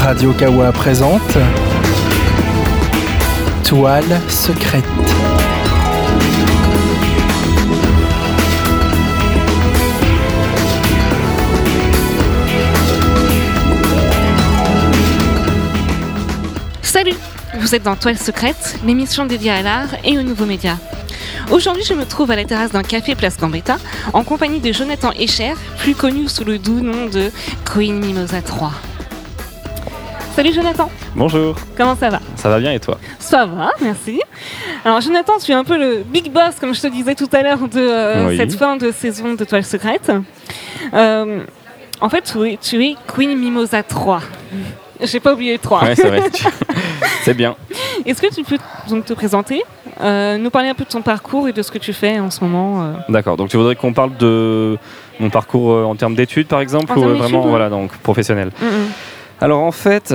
Radio Kawa présente Toile secrète. Salut, vous êtes dans Toile secrète, l'émission dédiée à l'art et aux nouveaux médias. Aujourd'hui, je me trouve à la terrasse d'un café Place Gambetta, en compagnie de Jonathan Escher, plus connu sous le doux nom de Queen Mimosa 3. Salut Jonathan. Bonjour. Comment ça va ? Ça va bien et toi ? Ça va, merci. Alors Jonathan, tu es un peu le big boss, comme je te disais tout à l'heure, de Oui. cette fin de saison de Toile secrète. En fait, tu es Queen Mimosa 3. J'ai pas oublié 3. Ouais, c'est vrai. C'est bien. Est-ce que tu peux donc te présenter, nous parler un peu de ton parcours et de ce que tu fais en ce moment D'accord. Donc tu voudrais qu'on parle de mon parcours en termes d'études, par exemple, En ou termes vraiment, d'études, ouais. voilà, donc professionnel. Alors en fait,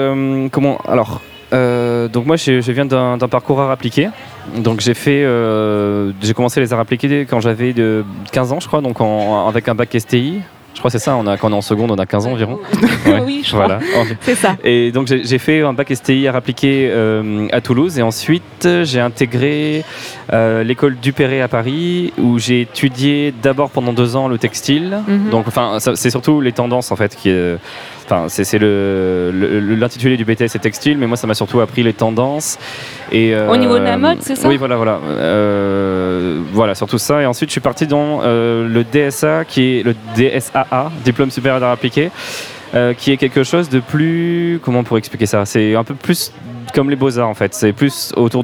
donc moi je viens d'un parcours art appliqué. Donc j'ai commencé les arts appliqués quand j'avais 15 ans, je crois, donc avec un bac STI. Je crois que c'est ça, quand on est en seconde, on a 15 ans environ. Ouais, Oui, je crois. voilà. C'est ça. Et donc j'ai fait un bac STI art appliqué à Toulouse, et ensuite j'ai intégré l'école Duperré à Paris, où j'ai étudié d'abord pendant 2 ans le textile. Donc c'est surtout les tendances en fait qui c'est l'intitulé du BTS c'est textile, mais moi ça m'a surtout appris les tendances. Et, Au niveau de la mode, c'est ça ? Oui, voilà. Voilà, surtout ça. Et ensuite je suis parti dans le DSA, qui est le DSAA, Diplôme supérieur d'art appliqué, qui est quelque chose de plus... Comment on pourrait expliquer ça ? C'est un peu plus comme les beaux-arts en fait. C'est plus autour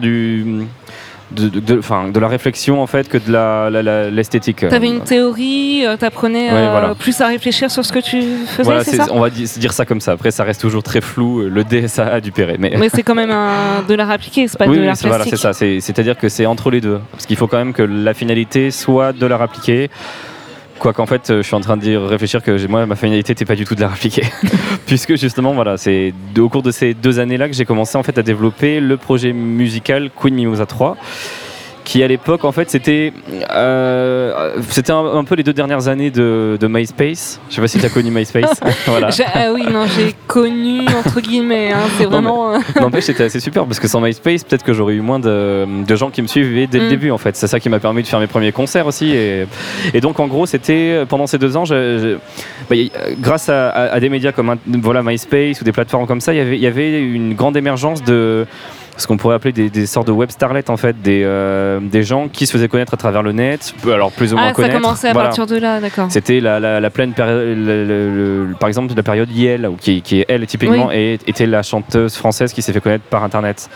de la réflexion en fait que de l'esthétique. T'avais une théorie, t'apprenais voilà. plus à réfléchir sur ce que tu faisais, Voilà, c'est ça ? on va dire ça comme ça. Après, ça reste toujours très flou, le DSA du Perret. Mais c'est quand même de l'art appliqué, c'est pas Oui, de l'art voilà, plastique. c'est ça. C'est-à-dire que c'est entre les deux. Parce qu'il faut quand même que la finalité soit de l'art appliqué. Quoiqu'en fait, je suis en train de réfléchir que moi, ma finalité n'était pas du tout de l'art appliqué. Puisque justement, voilà, c'est au cours de ces 2 années-là que j'ai commencé en fait à développer le projet musical Queen Mimosa 3. Qui à l'époque en fait c'était un peu les 2 dernières années de MySpace. Je sais pas si tu as connu MySpace. Voilà. J'ai connu entre guillemets, hein, c'est vraiment... N'empêche, c'était assez super parce que sans MySpace peut-être que j'aurais eu moins de gens qui me suivaient dès le début en fait. C'est ça qui m'a permis de faire mes premiers concerts aussi, et donc en gros c'était pendant ces 2 ans grâce à des médias comme MySpace ou des plateformes comme ça, il y avait une grande émergence de ce qu'on pourrait appeler des sortes de web starlets en fait, des gens qui se faisaient connaître à travers le net, alors plus ou moins connaître. Ça commençait à partir de là, d'accord. C'était la pleine période, par exemple la période Yel, qui elle typiquement était la chanteuse française qui s'est fait connaître par internet.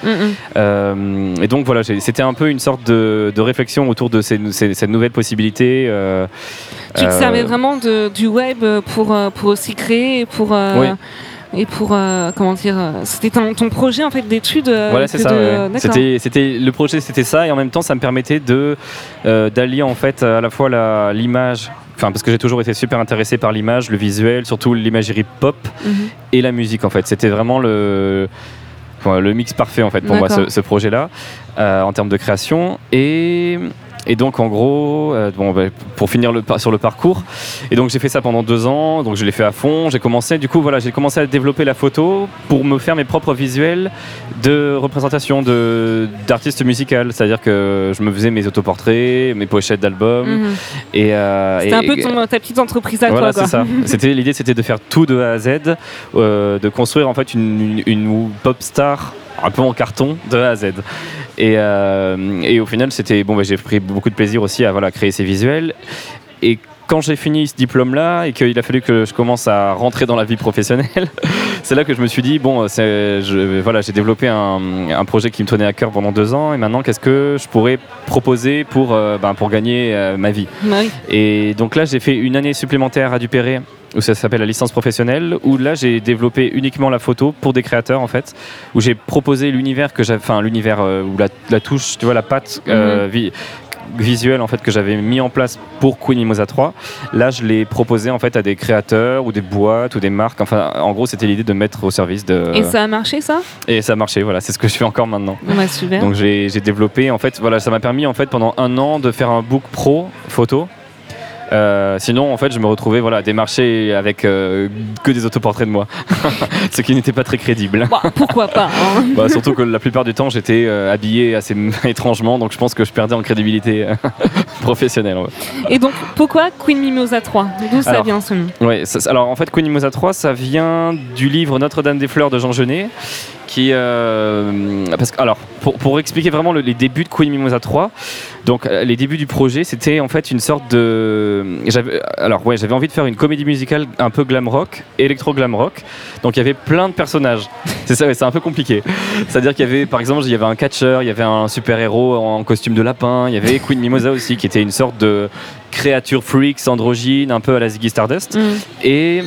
Et donc voilà, c'était un peu une sorte de réflexion autour de cette nouvelle possibilité. Tu te servais vraiment du web pour aussi créer et pour... Oui. Et pour comment dire, c'était ton projet en fait d'études. Voilà, c'est ça. C'était le projet, c'était ça, et en même temps, ça me permettait d'allier en fait à la fois l'image. Enfin, parce que j'ai toujours été super intéressé par l'image, le visuel, surtout l'imagerie pop et la musique en fait. C'était vraiment le mix parfait en fait pour moi, ce projet-là, en termes de création. Et donc en gros, pour finir sur le parcours, et donc j'ai fait ça pendant 2 ans, donc je l'ai fait à fond. J'ai commencé à développer la photo pour me faire mes propres visuels de représentation d'artistes musicales, c'est-à-dire que je me faisais mes autoportraits, mes pochettes d'albums. C'était un peu ta petite entreprise à voilà, toi. Voilà, c'est ça. L'idée c'était de faire tout de A à Z, de construire en fait une pop star un peu en carton de A à Z. Et au final, j'ai pris beaucoup de plaisir aussi à créer ces visuels. Et quand j'ai fini ce diplôme-là et qu'il a fallu que je commence à rentrer dans la vie professionnelle, c'est là que je me suis dit, j'ai développé un projet qui me tenait à cœur pendant 2 ans, et maintenant, qu'est-ce que je pourrais proposer pour gagner ma vie. Oui. Et donc là, j'ai fait une année supplémentaire à Duperré, où ça s'appelle la licence professionnelle, où là j'ai développé uniquement la photo pour des créateurs en fait, où j'ai proposé l'univers où la touche, tu vois, la patte visuelle en fait que j'avais mis en place pour Queen Mimosa 3. Là, je l'ai proposé en fait à des créateurs ou des boîtes ou des marques. Enfin, en gros, c'était l'idée de mettre au service de. Et ça a marché, ça ? Et ça a marché. Voilà, c'est ce que je fais encore maintenant. Super. Donc j'ai développé en fait. Voilà, ça m'a permis en fait pendant 1 an de faire un book pro photo. Sinon, en fait, je me retrouvais à démarcher avec que des autoportraits de moi, ce qui n'était pas très crédible. Bah, pourquoi pas Surtout que la plupart du temps, j'étais habillé assez étrangement, donc je pense que je perdais en crédibilité professionnelle. Ouais. Et donc, pourquoi Queen Mimosa 3 ? D'où ça vient ce nom ? Ouais, alors en fait, Queen Mimosa 3, ça vient du livre Notre-Dame des Fleurs de Jean Genet. Parce que, alors, pour expliquer vraiment les débuts de Queen Mimosa 3, donc les débuts du projet, c'était en fait une sorte de... J'avais envie de faire une comédie musicale un peu glam rock, électro-glam rock. Donc il y avait plein de personnages. C'est ça, c'est un peu compliqué. C'est-à-dire qu'il y avait, par exemple, il y avait un catcheur, il y avait un super-héros en costume de lapin, il y avait Queen Mimosa aussi, qui était une sorte de créature freaks, androgyne, un peu à la Ziggy Stardust. Et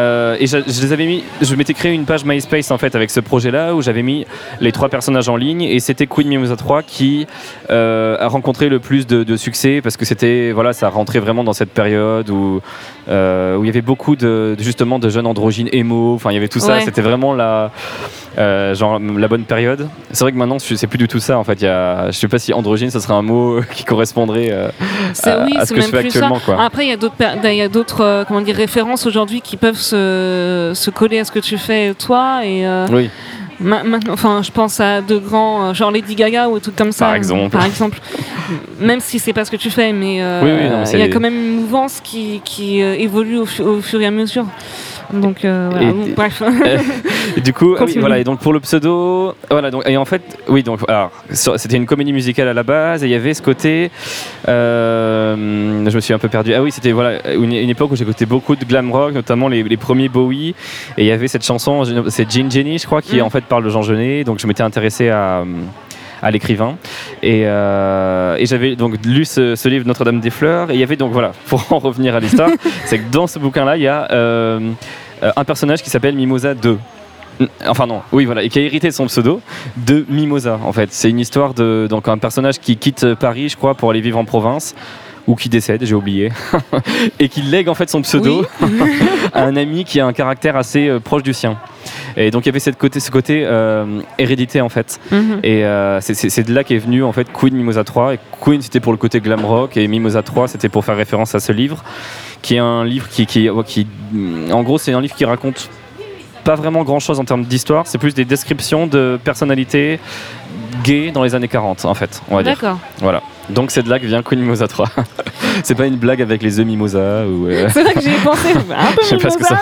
je m'étais créé une page MySpace en fait avec ce projet-là où j'avais mis les 3 personnages en ligne et c'était Queen Mimosa 3 qui a rencontré le plus de succès parce que c'était ça rentrait vraiment dans cette période où il y avait beaucoup justement de jeunes androgynes émo, enfin il y avait tout ça, c'était vraiment la bonne période. C'est vrai que maintenant c'est plus du tout ça en fait. Je sais pas si androgyne ça serait un mot qui correspondrait à ce que je fais actuellement. Quoi. Après il y a d'autres références aujourd'hui qui peuvent se coller à ce que tu fais toi et oui. Enfin, je pense à de grands, genre Lady Gaga ou des trucs comme ça. Par exemple. Même si c'est pas ce que tu fais, mais il y a quand même une mouvance qui évolue au fur et à mesure. Donc bref. Et du coup, et donc pour le pseudo, et en fait, c'était une comédie musicale à la base et il y avait ce côté, je me suis un peu perdu. Ah oui, c'était une époque où j'écoutais beaucoup de glam rock, notamment les premiers Bowie, et il y avait cette chanson, c'est Gin Jenny, je crois, qui en fait parle de Jean Genet, donc je m'étais intéressé à l'écrivain et j'avais donc lu ce livre Notre-Dame des Fleurs et il y avait donc pour en revenir à l'histoire c'est que dans ce bouquin là il y a un personnage qui s'appelle Mimosa 2 et qui a hérité de son pseudo de Mimosa en fait. C'est une histoire de donc un personnage qui quitte Paris je crois pour aller vivre en province ou qui décède, j'ai oublié, et qui lègue en fait son pseudo à un ami qui a un caractère assez proche du sien. Et donc il y avait ce côté hérédité en fait. Et c'est de là qu'est venu en fait Queen Mimosa 3. Et Queen c'était pour le côté glam rock et Mimosa 3 c'était pour faire référence à ce livre, qui est un livre qui en gros c'est un livre qui raconte pas vraiment grand chose en termes d'histoire, c'est plus des descriptions de personnalités gays dans les années 40 en fait, on va dire. D'accord. Voilà. Donc c'est de là que vient Queen Mimosa 3. C'est pas une blague avec les œufs Mimosa ou C'est vrai que j'y ai pensé un peu Mimosa.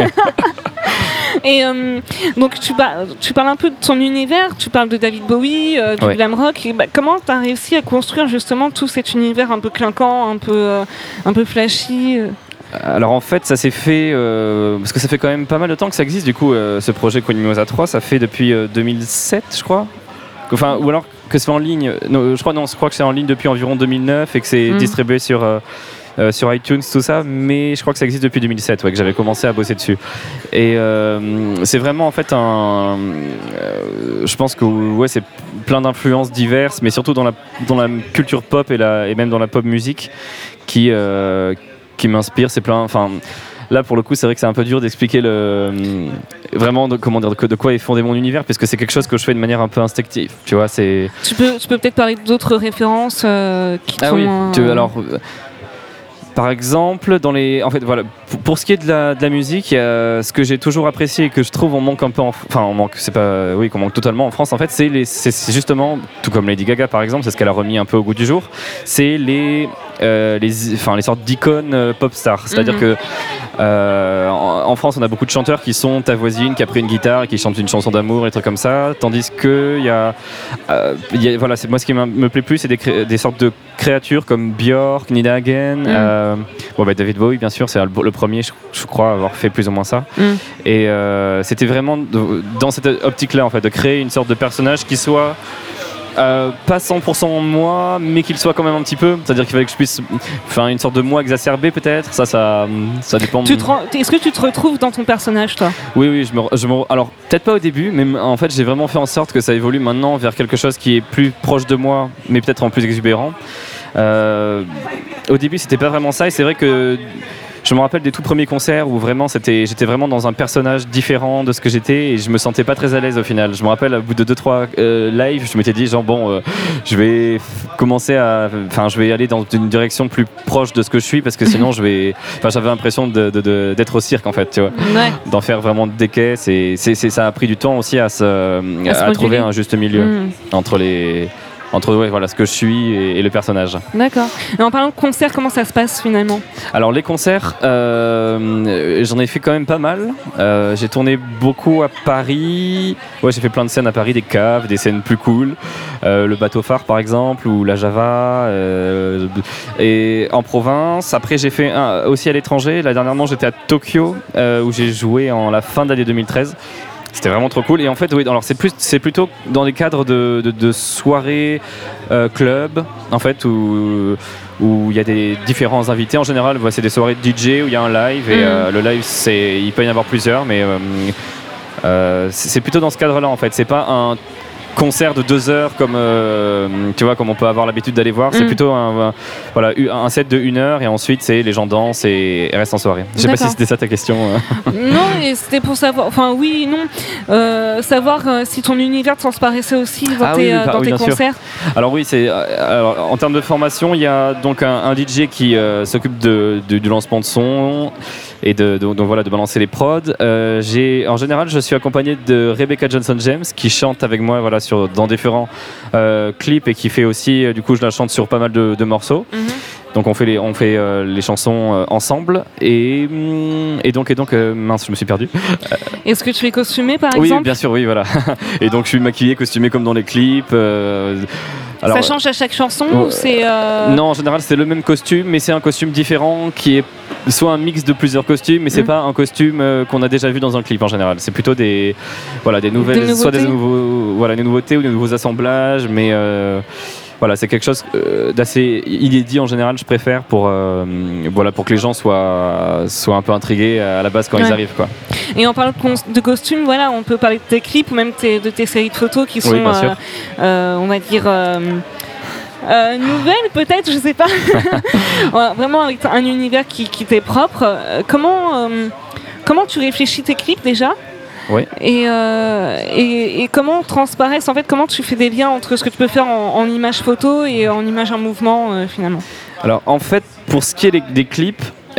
Et donc tu parles un peu de ton univers, tu parles de David Bowie, du glam rock. Et comment tu as réussi à construire justement tout cet univers un peu clinquant, un peu flashy Alors en fait ça s'est fait parce que ça fait quand même pas mal de temps que ça existe du coup ce projet Queen Mimosa 3, ça fait depuis 2007 je crois. Enfin, ou alors que c'est en ligne, je crois que c'est en ligne depuis environ 2009 et que c'est distribué sur iTunes, tout ça, mais je crois que ça existe depuis 2007, que j'avais commencé à bosser dessus. Et c'est vraiment en fait je pense que c'est plein d'influences diverses, mais surtout dans la culture pop et même dans la pop musique qui m'inspire. C'est plein. Enfin, là pour le coup, c'est vrai que c'est un peu dur d'expliquer vraiment de quoi est fondé mon univers, parce que c'est quelque chose que je fais de manière un peu instinctive. Tu vois, c'est. Tu peux peut-être parler d'autres références qui sont. Oui. Alors. Par exemple, pour ce qui est de la musique, ce que j'ai toujours apprécié et que je trouve on manque un peu, qu'on manque totalement en France en fait, c'est justement, tout comme Lady Gaga par exemple, c'est ce qu'elle a remis un peu au goût du jour, c'est les sortes d'icônes pop stars. C'est-à-dire que en France, on a beaucoup de chanteurs qui sont ta voisine, qui a pris une guitare et qui chante une chanson d'amour, et des trucs comme ça, tandis que c'est moi ce qui me plaît plus, c'est des sortes de créatures comme Björk, Nina Hagen. David Bowie bien sûr, c'est le premier je crois avoir fait plus ou moins ça. Et c'était vraiment dans cette optique là en fait, de créer une sorte de personnage qui soit pas 100% moi, mais qu'il soit quand même un petit peu, c'est-à-dire qu'il fallait que je puisse faire une sorte de moi exacerbé peut-être, ça dépend. Est-ce que tu te retrouves dans ton personnage toi ? Oui, alors peut-être pas au début, mais en fait j'ai vraiment fait en sorte que ça évolue maintenant vers quelque chose qui est plus proche de moi, mais peut-être en plus exubérant. Au début c'était pas vraiment ça, et c'est vrai que je me rappelle des tout premiers concerts où vraiment j'étais vraiment dans un personnage différent de ce que j'étais et je me sentais pas très à l'aise au final. Je me rappelle, au bout de 2-3 lives, je m'étais dit genre je vais je vais aller dans une direction plus proche de ce que je suis parce que sinon j'avais l'impression d'être au cirque en fait, tu vois, d'en faire vraiment des caisses et ça a pris du temps aussi à trouver un juste milieu entre ce que je suis et le personnage. D'accord. Et en parlant de concerts, comment ça se passe finalement ? Alors les concerts, j'en ai fait quand même pas mal. J'ai tourné beaucoup à Paris. Ouais, j'ai fait plein de scènes à Paris, des caves, des scènes plus cool. Le Bateau Phare par exemple, ou la Java. Et en province. Après j'ai fait aussi à l'étranger. Là dernièrement j'étais à Tokyo où j'ai joué en la fin d'année 2013. C'était vraiment trop cool. Et en fait, oui, alors c'est plutôt dans des cadres de soirées club, en fait, où il y a des différents invités. En général, c'est des soirées de DJ où il y a un live. Et le live, il peut y en avoir plusieurs, mais c'est plutôt dans ce cadre-là, en fait. C'est pas un concert de 2 heures comme tu vois, comme on peut avoir l'habitude d'aller voir. C'est plutôt un set de 1 heure et ensuite les gens dansent et restent en soirée. Je sais pas si c'était ça ta question. Non, et c'était pour savoir, oui, non, savoir si ton univers transparaissait aussi dans tes concerts. Sûr. Alors oui, en termes de formation, il y a donc un DJ qui s'occupe du lancement de son et de balancer les prods. En général, je suis accompagné de Rebecca Johnson-James qui chante avec moi dans différents clips et qui fait aussi, du coup je la chante sur pas mal de morceaux. Donc on fait les chansons ensemble et donc mince, je me suis perdu. Est-ce que tu es costumé par exemple ? Oui, bien sûr, oui, voilà. Et donc je suis maquillé, costumé comme dans les clips. Alors, ça change à chaque chanson ou c'est Non, en général c'est le même costume, mais c'est un costume différent qui est soit un mix de plusieurs costumes, mais c'est pas un costume qu'on a déjà vu dans un clip en général. C'est plutôt des nouvelles, soit des nouveautés ou des nouveaux assemblages, mais c'est quelque chose d'assez inédit en général. Je préfère pour que les gens soient un peu intrigués à la base quand ils arrivent, quoi. Et en parlant de costumes, on peut parler de tes clips ou même de tes séries de photos qui sont, on va dire, nouvelles peut-être, je sais pas. Vraiment avec un univers qui t'est propre. Comment tu réfléchis tes clips déjà ? Oui. Et comment transparaissent, en fait, comment tu fais des liens entre ce que tu peux faire en image photo et en image en mouvement finalement ? Alors en fait, pour ce qui est des clips,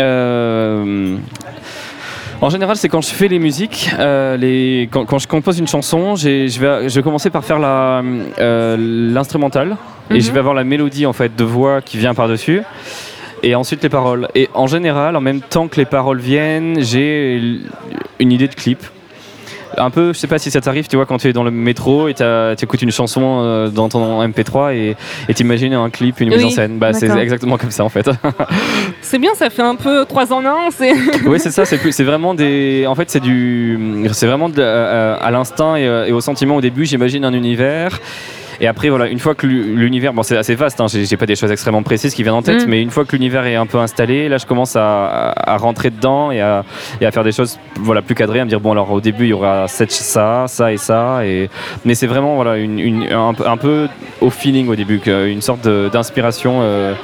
en général, c'est quand je fais les musiques, quand je compose une chanson, je vais commencer par faire l'instrumental et je vais avoir la mélodie en fait de voix qui vient par-dessus. Et ensuite les paroles. Et en général, en même temps que les paroles viennent, j'ai une idée de clip. Un peu, je sais pas si ça t'arrive, tu vois, quand tu es dans le métro et tu écoutes une chanson dans ton MP3 et t'imagines un clip, une mise en scène. C'est exactement comme ça en fait. C'est bien, ça fait un peu 3 en 1. Oui, c'est ça, c'est vraiment en fait, c'est vraiment à l'instinct et au sentiment au début, j'imagine un univers. Et après, une fois que l'univers, c'est assez vaste, hein, j'ai pas des choses extrêmement précises qui viennent en tête, mais une fois que l'univers est un peu installé, là je commence à rentrer dedans et à faire des choses plus cadrées, à me dire alors au début il y aura ça et ça, mais c'est vraiment un peu au feeling au début, une sorte d'inspiration.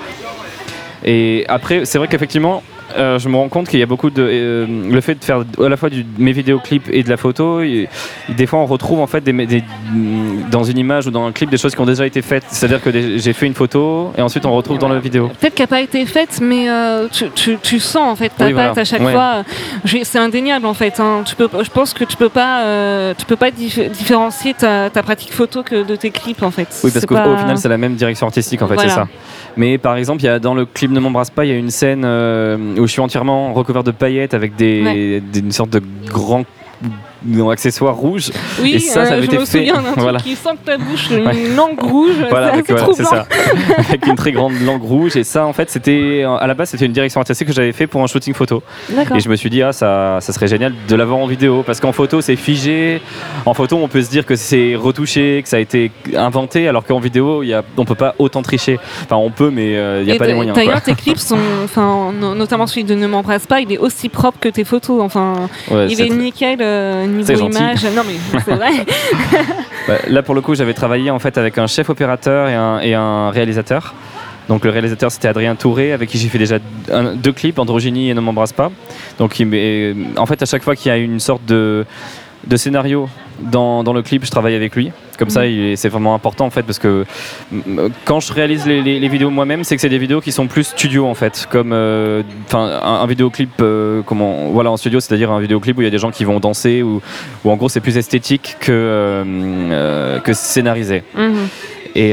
Et après, c'est vrai qu'effectivement, je me rends compte qu'il y a beaucoup de le fait de faire à la fois mes vidéoclips et de la photo, des fois on retrouve en fait dans une image ou dans un clip des choses qui ont déjà été faites, c'est-à-dire que j'ai fait une photo et ensuite on retrouve dans la vidéo. Peut-être qu'elle n'a pas été faite, mais tu sens en fait ta patte à chaque fois. C'est indéniable en fait, hein. Je pense que tu peux pas différencier ta pratique photo que de tes clips en fait. Oui, parce qu'au final c'est la même direction artistique en fait, c'est ça. Mais par exemple, dans le clip Ne m'embrasse pas, il y a une scène où je suis entièrement recouvert de paillettes avec une sorte de grand accessoires rouges. Oui, et ça avait été fait. Souviens d'un truc qui sent que ta bouche, une langue rouge. C'est ça. Avec une très grande langue rouge. Et ça, en fait, à la base, c'était une direction artistique que j'avais fait pour un shooting photo. D'accord. Et je me suis dit, ça serait génial de l'avoir en vidéo. Parce qu'en photo, c'est figé. En photo, on peut se dire que c'est retouché, que ça a été inventé. Alors qu'en vidéo, on peut pas autant tricher. Enfin, on peut, mais il n'y a pas les moyens. D'ailleurs, tes clips sont, notamment celui de Ne m'embrasse pas, il est aussi propre que tes photos. Enfin, il est nickel. Niveau image, non mais c'est vrai. Là pour le coup j'avais travaillé en fait avec un chef opérateur et un réalisateur Donc le réalisateur c'était Adrien Touré, avec qui j'ai fait déjà 2 clips, Androgynie et Ne m'embrasse pas. Donc en fait à chaque fois qu'il y a une sorte de scénario dans le clip, je travaille avec lui. Comme ça, c'est vraiment important en fait, parce que quand je réalise les vidéos moi-même, c'est que c'est des vidéos qui sont plus studio en fait, comme un vidéoclip en studio, c'est-à-dire un vidéoclip où il y a des gens qui vont danser, ou en gros c'est plus esthétique que scénarisé. Et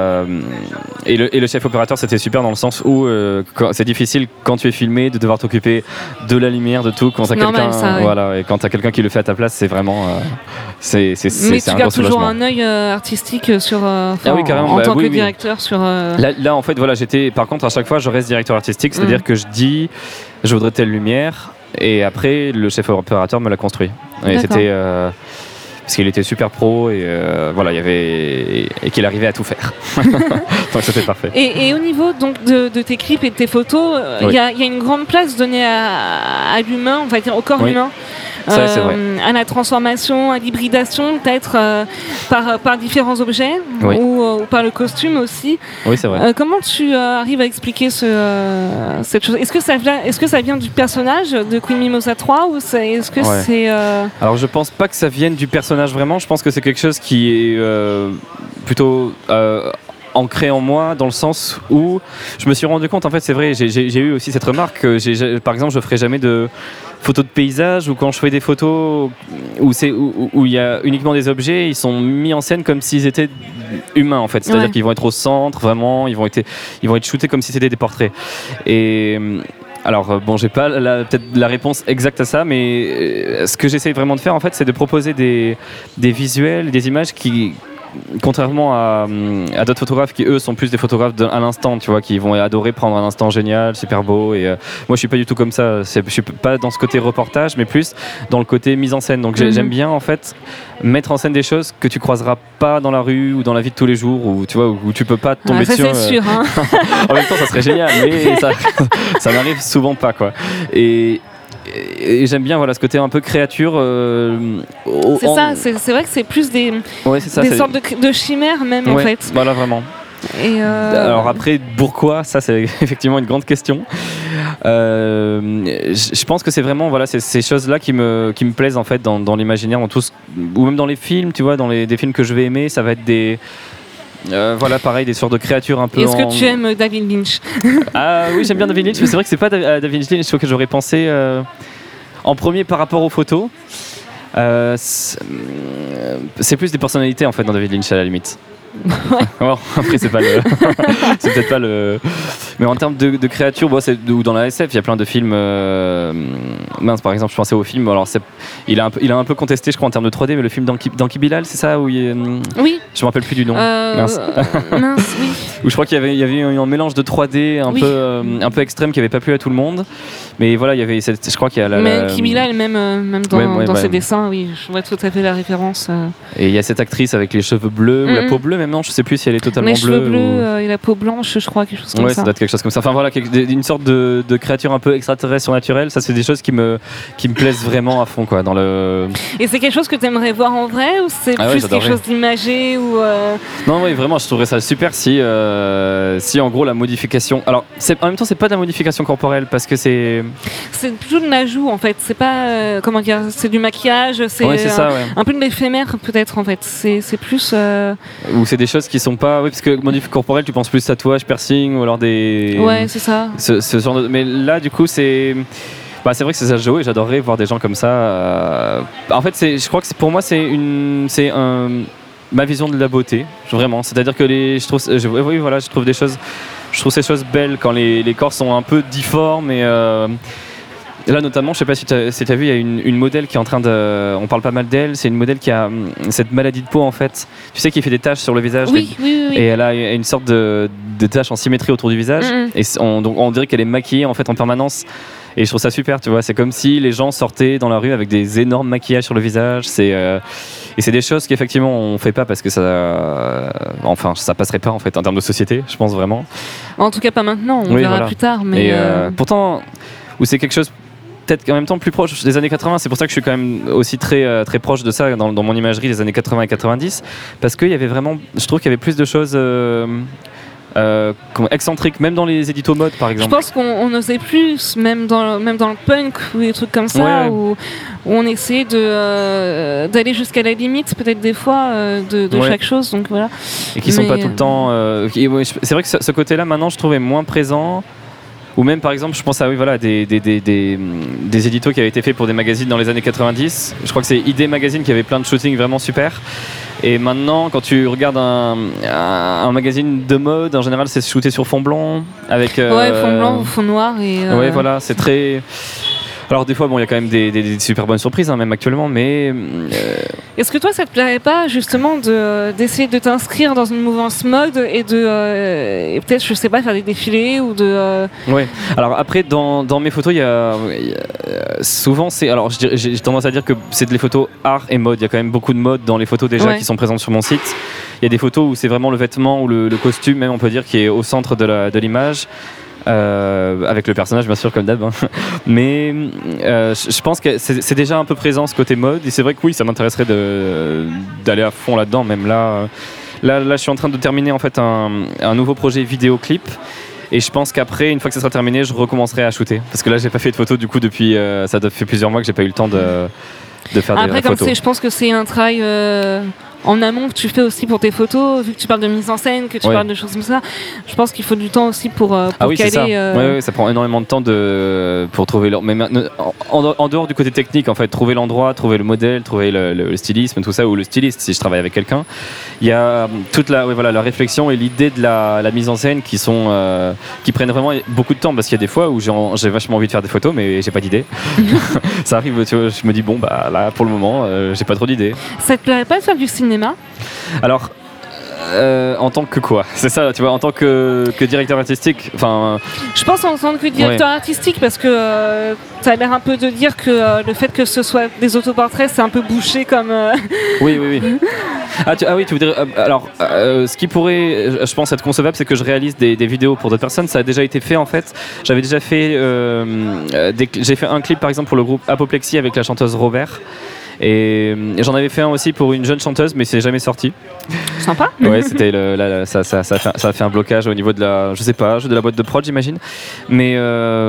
le chef opérateur, c'était super dans le sens où c'est difficile quand tu es filmé de devoir t'occuper de la lumière, de tout. Quand t'as quelqu'un, voilà, et quand t'as quelqu'un qui le fait à ta place, c'est vraiment mais tu gardes toujours un œil artistique sur oui, en tant que directeur sur. Là, en fait, voilà, par contre, à chaque fois, je reste directeur artistique, c'est-à-dire que je dis, je voudrais telle lumière, et après, le chef opérateur me l'a construit. Et c'était parce qu'il était super pro et voilà, et qu'il arrivait à tout faire. Donc c'était parfait. Et au niveau donc de tes clips et de tes photos, il y a une grande place donnée à l'humain, on va dire au corps humain. Ça, c'est vrai. À la transformation, à l'hybridation, peut-être par différents objets, ou par le costume aussi. Oui, c'est vrai. Comment tu arrives à expliquer cette chose ? Est-ce que ça vient du personnage de Queen Mimosa 3 ou est-ce que c'est... Alors je pense pas que ça vienne du personnage vraiment, je pense que c'est quelque chose qui est plutôt... ancré en moi, dans le sens où je me suis rendu compte, en fait c'est vrai, j'ai eu aussi cette remarque que par exemple je ferai jamais de photos de paysage, ou quand je fais des photos où il y a uniquement des objets, ils sont mis en scène comme s'ils étaient humains en fait, c'est-à-dire qu'ils vont être au centre vraiment, ils vont être shootés comme si c'était des portraits. Et alors bon, j'ai pas peut-être la réponse exacte à ça, mais ce que j'essaye vraiment de faire en fait, c'est de proposer des visuels, des images qui, contrairement à d'autres photographes qui eux sont plus des photographes à l'instant, tu vois, qui vont adorer prendre un instant génial, super beau, et moi je suis pas du tout comme ça, je suis pas dans ce côté reportage, mais plus dans le côté mise en scène. Donc j'aime bien en fait mettre en scène des choses que tu croiseras pas dans la rue ou dans la vie de tous les jours, où tu vois, où tu peux pas tomber dessus. Ça c'est sûr, hein. En même temps ça serait génial, mais ça m'arrive souvent pas, quoi. Et j'aime bien, voilà, ce côté un peu créature. C'est vrai que c'est plus des sortes de chimères même, en fait. Voilà, vraiment. Alors après, pourquoi ? Ça, c'est effectivement une grande question. Je pense que c'est vraiment, voilà, ces choses-là qui me plaisent en fait dans l'imaginaire, ou même dans les films, tu vois, des films que je vais aimer, ça va être des... voilà, pareil, des sortes de créatures un peu. Est-ce que tu aimes David Lynch ? Ah oui, j'aime bien David Lynch, mais c'est vrai que c'est pas David Lynch que j'aurais pensé en premier par rapport aux photos. C'est plus des personnalités en fait dans David Lynch, à la limite. Bon, après c'est peut-être pas le. Mais en termes de créatures, ou dans la SF, il y a plein de films. Par exemple, je pensais au film. Alors il a un peu contesté, je crois, en termes de 3D, mais le film d'Anki Bilal, c'est ça, où oui. Je me rappelle plus du nom. Mince, oui. Où je crois qu'il y avait un mélange de 3D un peu extrême qui avait pas plu à tout le monde. Mais voilà, il y avait. Je crois qu'il y a mais Anki Bilal, même dans ses dessins, oui, je vois tout à fait la référence. Et il y a cette actrice avec les cheveux bleus ou la peau bleue. Non, je sais plus si elle est totalement bleue. Les cheveux bleus et la peau blanche, je crois, quelque chose comme ça. Ouais, ça doit être quelque chose comme ça. Enfin voilà, une sorte de créature un peu extraterrestre, surnaturelle. Ça, c'est des choses qui me plaisent vraiment à fond, quoi. Et c'est quelque chose que tu aimerais voir en vrai, ou c'est plus quelque chose d'imagé ou Non, oui, vraiment, je trouverais ça super si en gros la modification. Alors, en même temps, c'est pas de la modification corporelle, parce que c'est plutôt de l'ajout en fait. C'est pas comment dire, c'est du maquillage, c'est un peu de l'éphémère peut-être en fait. C'est plus. Ou c'est des choses qui sont pas. Oui, parce que modif corporel, tu penses plus tatouage, piercing, ou alors des. Ouais, c'est ça. Ce genre de. Mais là, du coup, c'est. C'est vrai que c'est ça, Joe, et j'adorerais voir des gens comme ça. En fait, je crois que pour moi, c'est ma vision de la beauté, vraiment. C'est-à-dire que je trouve des choses. Je trouve ces choses belles quand les corps sont un peu difformes et. Là notamment, je sais pas si tu as vu, il y a une modèle qui est en train de... On parle pas mal d'elle, c'est une modèle qui a cette maladie de peau en fait. Tu sais, qui fait des taches sur le visage. Oui. Et elle a une sorte de tache en symétrie autour du visage. Et donc on dirait qu'elle est maquillée en fait en permanence. Et je trouve ça super, tu vois. C'est comme si les gens sortaient dans la rue avec des énormes maquillages sur le visage. Et c'est des choses qu'effectivement on fait pas parce que ça passerait pas en fait en termes de société, je pense vraiment. En tout cas pas maintenant, on verra plus tard. Mais pourtant, où c'est quelque chose peut-être en même temps plus proche des années 80, c'est pour ça que je suis quand même aussi très, très proche de ça dans mon imagerie des années 80 et 90, parce qu'il y avait vraiment, je trouve qu'il y avait plus de choses excentrique, même dans les éditos mode par exemple. Je pense qu'on osait plus, même dans le punk ou des trucs comme ça, où on essayait d'aller jusqu'à la limite peut-être des fois de chaque chose, donc voilà. Et qui sont pas tout le temps... c'est vrai que ce côté-là maintenant je trouvais moins présent. Ou même par exemple, je pense à des éditos qui avaient été faits pour des magazines dans les années 90. Je crois que c'est ID Magazine qui avait plein de shootings vraiment super. Et maintenant, quand tu regardes un magazine de mode, en général, c'est shooté sur fond blanc. Avec, fond blanc ou fond noir. Ouais, voilà, c'est très... Alors des fois, il y a quand même des super bonnes surprises, même actuellement, mais... Est-ce que toi, ça te plairait pas justement d'essayer de t'inscrire dans une mouvance mode et et peut-être, je sais pas, faire des défilés ou de... Ouais. Alors après, dans mes photos, il y a souvent, alors j'ai tendance à dire que c'est des photos art et mode. Il y a quand même beaucoup de mode dans les photos déjà qui sont présentes sur mon site. Il y a des photos où c'est vraiment le vêtement ou le costume, même on peut dire, qui est au centre de l'image. Avec le personnage bien sûr comme d'hab, hein. Mais je pense que c'est déjà un peu présent ce côté mode, et c'est vrai que oui, ça m'intéresserait d'aller à fond là-dedans. Même là je suis en train de terminer en fait un nouveau projet vidéoclip, et je pense qu'après, une fois que ça sera terminé, je recommencerai à shooter, parce que là j'ai pas fait de photos du coup depuis ça fait plusieurs mois que j'ai pas eu le temps de faire des photos. Après, je pense que c'est un travail en amont que tu fais aussi pour tes photos, vu que tu parles de mise en scène, que tu parles de choses comme ça. Je pense qu'il faut du temps aussi pour caler. C'est ça. Oui, ça prend énormément de temps pour trouver mais en dehors du côté technique, en fait, trouver l'endroit, trouver le modèle, trouver le stylisme, tout ça, ou le styliste si je travaille avec quelqu'un. Il y a toute la réflexion et l'idée de la mise en scène qui prennent vraiment beaucoup de temps, parce qu'il y a des fois où j'ai vachement envie de faire des photos, mais j'ai pas d'idée. Ça arrive, tu vois, je me dis bon là pour le moment j'ai pas trop d'idées. Ça te plairait pas de faire du cinéma? Alors, en tant que quoi? C'est ça, tu vois, en tant que directeur artistique. Enfin, je pense en tant que directeur artistique, parce que ça a l'air un peu de dire que le fait que ce soit des autoportraits, c'est un peu bouché comme. Oui. Oui, tu veux dire. Alors, ce qui pourrait, je pense, être concevable, c'est que je réalise des vidéos pour d'autres personnes. Ça a déjà été fait en fait. J'avais déjà fait. J'ai fait un clip par exemple pour le groupe Apoplexie avec la chanteuse Robert. Et j'en avais fait un aussi pour une jeune chanteuse, mais c'est jamais sorti. Sympa. Ouais, c'était ça a fait un blocage au niveau de la boîte de prod, j'imagine. Mais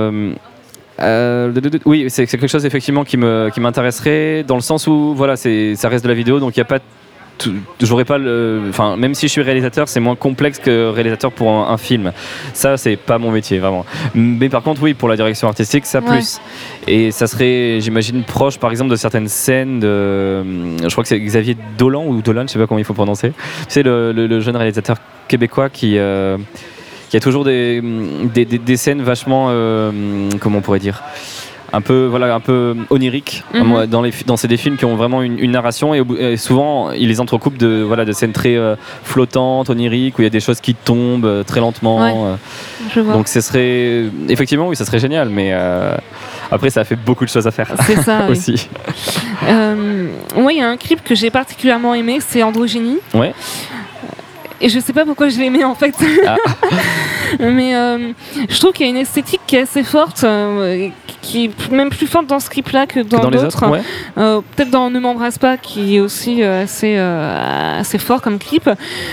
oui, c'est quelque chose effectivement qui m'intéresserait, dans le sens où ça reste de la vidéo, donc il y a pas j'aurais pas même si je suis réalisateur, c'est moins complexe que réalisateur pour un film. Ça, c'est pas mon métier vraiment. Mais par contre, oui, pour la direction artistique, ça plus. Et ça serait, j'imagine, proche par exemple de certaines scènes je crois que c'est Xavier Dolan ou Dolan, je sais pas comment il faut prononcer. C'est le jeune réalisateur québécois qui a toujours des scènes vachement comment on pourrait dire, un peu onirique. C'est des films qui ont vraiment une narration, et souvent il les entrecoupe de scènes très flottantes, oniriques, où il y a des choses qui tombent très lentement. Je vois. Donc ce serait effectivement, oui, ça serait génial, mais après ça a fait beaucoup de choses à faire. C'est ça aussi. Moi, il y a un clip que j'ai particulièrement aimé, c'est Androgynie. Ouais. Et je sais pas pourquoi je l'ai aimé en fait. Mais je trouve qu'il y a une esthétique qui est assez forte, qui est même plus forte dans ce clip-là que dans les d'autres. autres, peut-être dans Ne m'embrasse pas, qui est aussi assez fort comme clip.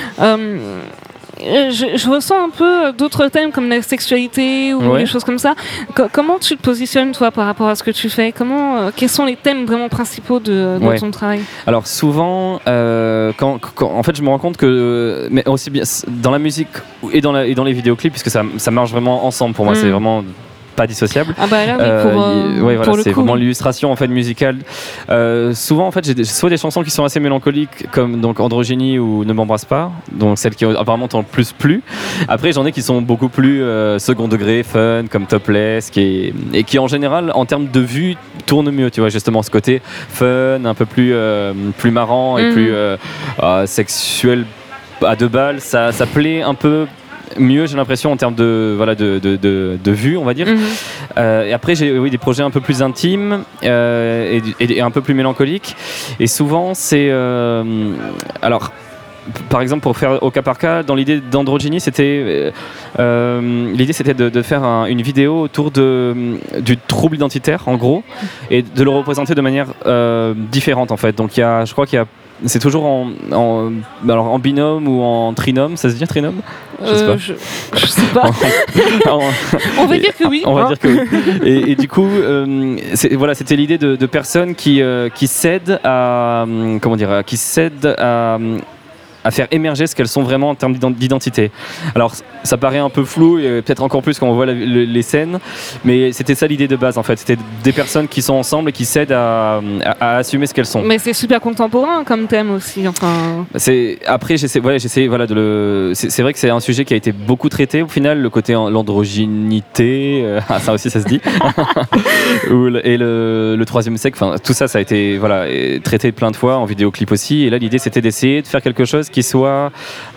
Je ressens un peu d'autres thèmes comme la sexualité ou des choses comme ça. Comment tu te positionnes toi par rapport à ce que tu fais? Quels sont les thèmes vraiment principaux de ton travail? Alors souvent, quand en fait je me rends compte que, mais aussi bien dans la musique et dans les vidéoclips, puisque ça marche vraiment ensemble pour moi, c'est vraiment pas dissociable. Ah bah là, oui, pour c'est le coup, vraiment l'illustration en fait musicale. Souvent en fait j'ai soit des chansons qui sont assez mélancoliques, comme donc Androgynie ou Ne m'embrasse pas, donc celles qui apparemment t'ont le plus plu. Après j'en ai qui sont beaucoup plus second degré, fun, comme Topless, et qui en général en termes de vue tournent mieux, tu vois, justement ce côté fun, un peu plus marrant et plus sexuel à deux balles, ça plaît un peu mieux, j'ai l'impression, en termes de vue, on va dire. Et après j'ai des projets un peu plus intimes et un peu plus mélancoliques, et souvent c'est alors par exemple, pour faire au cas par cas, dans l'idée d'Androgynie, l'idée c'était de faire une vidéo autour du trouble identitaire, en gros, et de le représenter de manière différente en fait. Donc je crois qu'il y a c'est toujours en binôme ou en trinôme, ça se dit trinôme? Je sais pas. On va dire que oui. On va dire que oui. Et du coup, c'était l'idée de personnes qui s'aident à à faire émerger ce qu'elles sont vraiment en termes d'identité. Alors ça paraît un peu flou, et peut-être encore plus quand on voit les scènes, mais c'était ça l'idée de base en fait. C'était des personnes qui sont ensemble et qui s'aident à assumer ce qu'elles sont. Mais c'est super contemporain comme thème aussi. Enfin. Après j'essaie c'est vrai que c'est un sujet qui a été beaucoup traité au final, le côté l'androgynité, ça aussi ça se dit, et le troisième sexe. Enfin tout ça a été traité plein de fois en vidéoclip aussi. Et là l'idée c'était d'essayer de faire quelque chose qui soit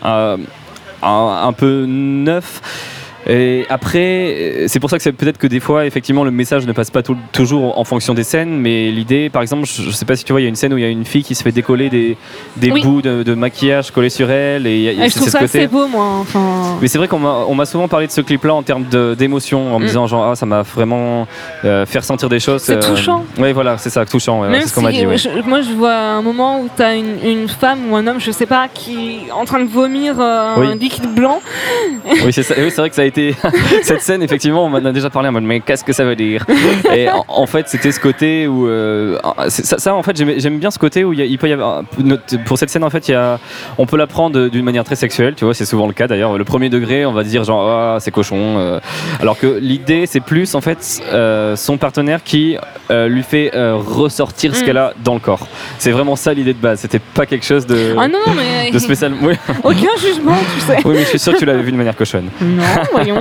un peu neuf. Et après, c'est pour ça que c'est peut-être que des fois, effectivement, le message ne passe pas toujours en fonction des scènes, mais l'idée, par exemple, je sais pas si tu vois, il y a une scène où il y a une fille qui se fait décoller des bouts de maquillage collés sur elle, et je trouve ça assez beau, moi. Enfin. Mais c'est vrai qu'on m'a souvent parlé de ce clip-là en termes d'émotion, en me disant genre ça m'a vraiment fait ressentir des choses. C'est touchant. Oui, voilà, c'est ça, touchant. Ouais, c'est ce qu'on m'a dit. Ouais. Moi, je vois un moment où tu as une femme ou un homme, je sais pas, qui est en train de vomir un liquide blanc. Oui, c'est ça. Oui, c'est vrai que ça a été cette scène, effectivement, on m'en a déjà parlé en mode mais qu'est-ce que ça veut dire? Et en fait, c'était ce côté où ça en fait, j'aime bien ce côté où il peut y avoir pour cette scène en fait, on peut la prendre d'une manière très sexuelle, tu vois, c'est souvent le cas d'ailleurs. Le premier degré, on va dire genre c'est cochon, alors que l'idée c'est plus en fait son partenaire qui lui fait ressortir ce qu'elle a dans le corps. C'est vraiment ça l'idée de base. C'était pas quelque chose de de spécial. Oui. Aucun jugement, tu sais. Oui, mais je suis sûr que tu l'avais vu de manière cochonne. Non, voyons.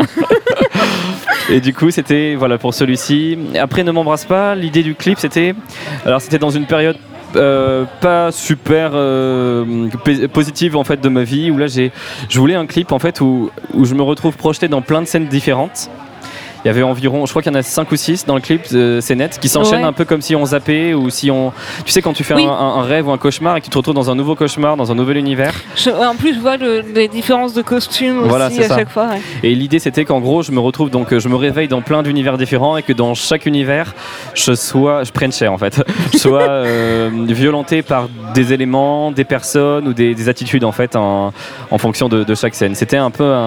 Et du coup, c'était pour celui-ci. Après, Ne m'embrasse pas. L'idée du clip, c'était dans une période pas super positive en fait de ma vie, où là je voulais un clip en fait où je me retrouve projeté dans plein de scènes différentes. Il y avait environ, je crois qu'il y en a 5 ou 6 dans le clip, c'est net, qui s'enchaînent un peu comme si on zappait, ou si on... Tu sais, quand tu fais un rêve ou un cauchemar et que tu te retrouves dans un nouveau cauchemar, dans un nouvel univers. En plus, je vois les différences de costumes aussi à chaque fois. Ouais. Et l'idée, c'était qu'en gros, je me réveille dans plein d'univers différents, et que dans chaque univers, je prenne cher en fait. Je sois violenté par des éléments, des personnes ou des attitudes en fait, en fonction de chaque scène. C'était un peu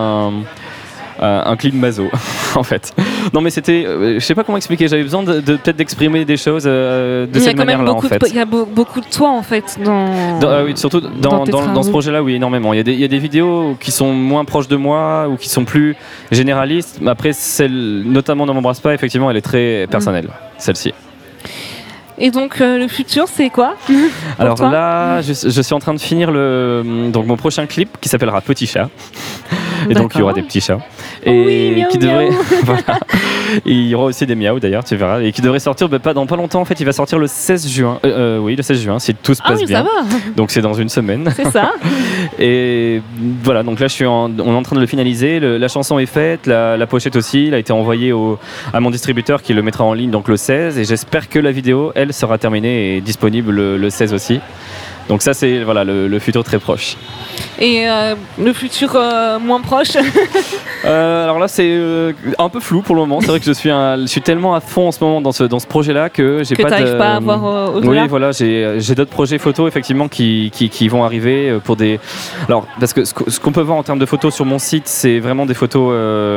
un clip maso en fait. Non mais c'était, je sais pas comment expliquer, j'avais besoin de peut-être d'exprimer des choses de cette manière-là en fait. Il y a beaucoup de toi en fait oui, surtout dans ce projet-là, oui, énormément. Il y a des vidéos qui sont moins proches de moi ou qui sont plus généralistes, mais après celle notamment Ne m'embrasse pas, effectivement elle est très personnelle, celle-ci. Et donc le futur c'est quoi? Alors toi là je suis en train de finir mon prochain clip qui s'appellera Petit chat. Et donc il y aura des petits chats et qui devrait voilà. Et il y aura aussi des miaou d'ailleurs, tu verras, et qui devrait sortir dans pas longtemps en fait. Il va sortir le 16 juin. Oui, le 16 juin si tout se passe bien. Ça va. Donc c'est dans une semaine. C'est ça. Et voilà, donc là on est en train de le finaliser. La chanson est faite, la pochette aussi, elle a été envoyée à mon distributeur qui le mettra en ligne donc le 16, et j'espère que la vidéo elle sera terminée et disponible le 16 aussi. Donc ça c'est le futur très proche. Et le futur moins proche? Alors là c'est un peu flou pour le moment. C'est vrai que je suis tellement à fond en ce moment dans ce projet-là que j'ai pas t'arrives pas à avoir au-delà. Oui, voilà, j'ai d'autres projets photos effectivement qui vont arriver pour des. Alors parce que ce qu'on peut voir en termes de photos sur mon site, c'est vraiment des photos.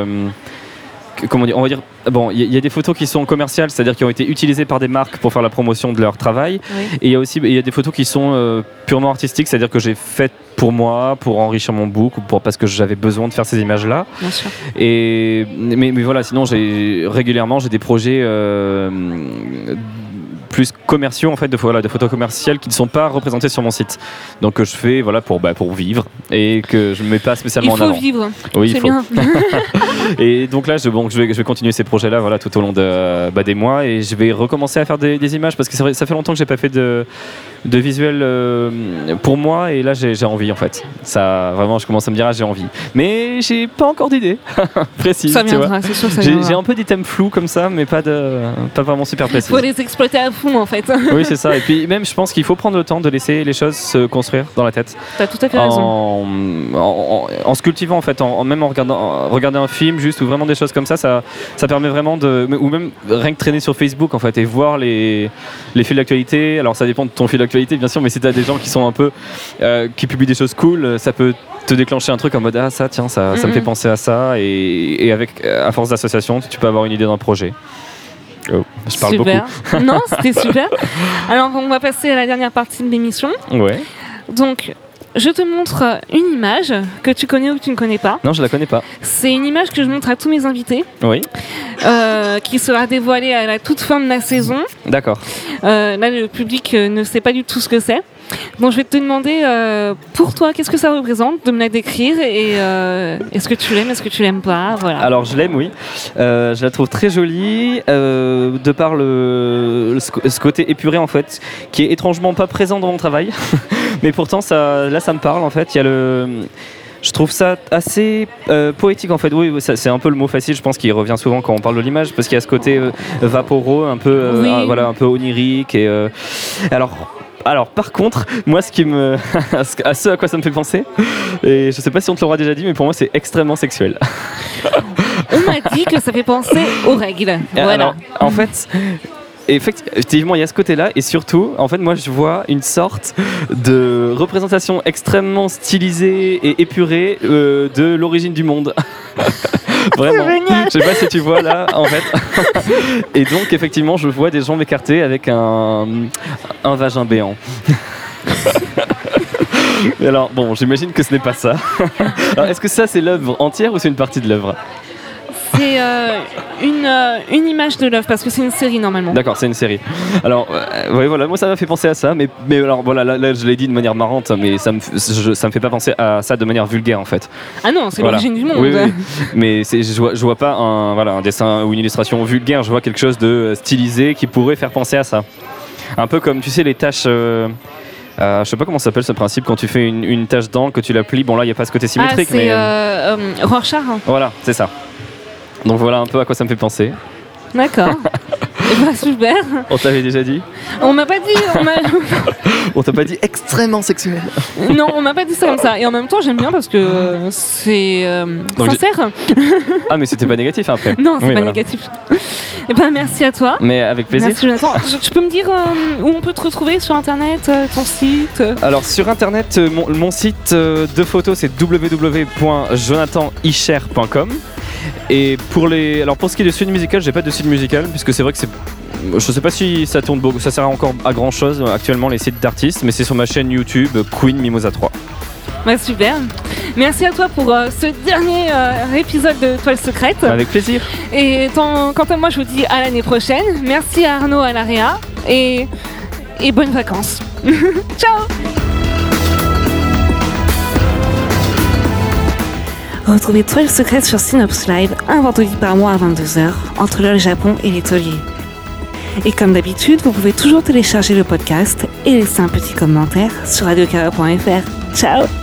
Comment dire, on va dire, bon, il y a des photos qui sont commerciales, c'est-à-dire qui ont été utilisées par des marques pour faire la promotion de leur travail. Oui. Et il y a des photos qui sont purement artistiques, c'est-à-dire que j'ai faites pour moi, pour enrichir mon book, ou parce que j'avais besoin de faire ces images-là. Bien sûr. Mais voilà, sinon régulièrement j'ai des projets plus commerciaux en fait, de photos commerciales qui ne sont pas représentées sur mon site, donc que je fais pour vivre et que je ne mets pas spécialement en avant. Il faut vivre, oui, c'est bien. Et donc là je vais continuer ces projets là tout au long des mois, et je vais recommencer à faire des images, parce que c'est vrai, ça fait longtemps que j'ai pas fait de visuel pour moi, et là j'ai envie en fait. Ça vraiment, je commence à me dire j'ai envie, mais j'ai pas encore d'idée précise. Ça viendra, c'est sûr que ça viendra. J'ai un peu des thèmes flous comme ça, mais pas vraiment super précis. Faut les exploiter à fond en fait. Oui, c'est ça. Et puis même je pense qu'il faut prendre le temps de laisser les choses se construire dans la tête. T'as tout à fait raison. en se cultivant en fait, même en regardant un film juste ou vraiment des choses comme ça permet vraiment ou même rien que traîner sur Facebook en fait et voir les fils d'actualité. Alors ça dépend de ton fil d'actualité bien sûr, mais si tu as des gens qui sont un peu qui publient des choses cool, ça peut te déclencher un truc en mode ça me fait penser à ça et avec à force d'association tu peux avoir une idée d'un projet. Oh, je parle super. Beaucoup. Non, c'était super. Alors on va passer à la dernière partie de l'émission. Ouais. Donc je te montre une image que tu connais ou que tu ne connais pas. Non, je la connais pas. C'est une image que je montre à tous mes invités. Oui. Qui sera dévoilée à la toute fin de la saison. D'accord. Là, le public ne sait pas du tout ce que c'est. Donc je vais te demander pour toi qu'est-ce que ça représente, de me la décrire et est-ce que tu l'aimes, est-ce que tu l'aimes pas, voilà. Alors je l'aime, oui. Je la trouve très jolie de par ce côté épuré en fait, qui est étrangement pas présent dans mon travail, mais pourtant ça me parle en fait. Il y a je trouve ça assez poétique en fait. Oui, c'est un peu le mot facile, je pense, qui revient souvent quand on parle de l'image, parce qu'il y a ce côté vaporeux, un peu, oui. un peu onirique. Et alors, par contre, moi, ce à quoi ça me fait penser, et je sais pas si on te l'aura déjà dit, mais pour moi, c'est extrêmement sexuel. On m'a dit que ça fait penser aux règles. Voilà. Alors, en fait. Effectivement, il y a ce côté-là, et surtout, en fait, moi, je vois une sorte de représentation extrêmement stylisée et épurée de l'origine du monde. Vraiment. Je sais pas si tu vois là, en fait. Et donc, effectivement, je vois des jambes écartées avec un vagin béant. Alors, bon, j'imagine que ce n'est pas ça. Alors, est-ce que ça, c'est l'œuvre entière ou c'est une partie de l'œuvre ? C'est une image de l'œuvre parce que c'est une série normalement. D'accord, c'est une série. Alors, ouais, voilà, moi ça m'a fait penser à ça, mais alors voilà, là je l'ai dit de manière marrante, mais ça me fait pas penser à ça de manière vulgaire en fait. Ah non, c'est voilà. L'origine du monde. Oui. Mais je vois pas un dessin ou une illustration vulgaire, je vois quelque chose de stylisé qui pourrait faire penser à ça. Un peu comme tu sais les taches. Je sais pas comment ça s'appelle ce principe quand tu fais une tache d'encre, que tu la plies. Bon là il y a pas ce côté symétrique, c'est Rorschach. Voilà, c'est ça. Donc voilà un peu à quoi ça me fait penser. D'accord. Et bah super. On t'avait déjà dit ? On m'a pas dit. On t'a pas dit extrêmement sexuel ? Non, on m'a pas dit ça comme ça. Et en même temps, j'aime bien parce que c'est sincère. Ah mais c'était pas négatif après ? Non, c'est pas négatif. Et ben merci à toi. Mais avec plaisir. Merci Jonathan. Tu peux me dire où on peut te retrouver sur internet, ton site ? Alors sur internet, mon site de photos c'est www.jonathanischer.com. Et pour ce qui est de suite musical, j'ai pas de site musical puisque c'est vrai que je sais pas si ça tourne beaucoup, ça sert encore à grand chose actuellement les sites d'artistes, mais c'est sur ma chaîne YouTube Queen Mimosa 3. Ouais, super. Merci à toi pour ce dernier épisode de Toile Secrète. Avec plaisir. Et quant à moi, je vous dis à l'année prochaine. Merci à Arnaud à l'AREA et bonnes vacances. Ciao. Retrouvez Toile Secrète sur Synops Live un vendredi par mois à 22h entre le Japon et les tauliers. Et comme d'habitude, vous pouvez toujours télécharger le podcast et laisser un petit commentaire sur radiocara.fr. Ciao.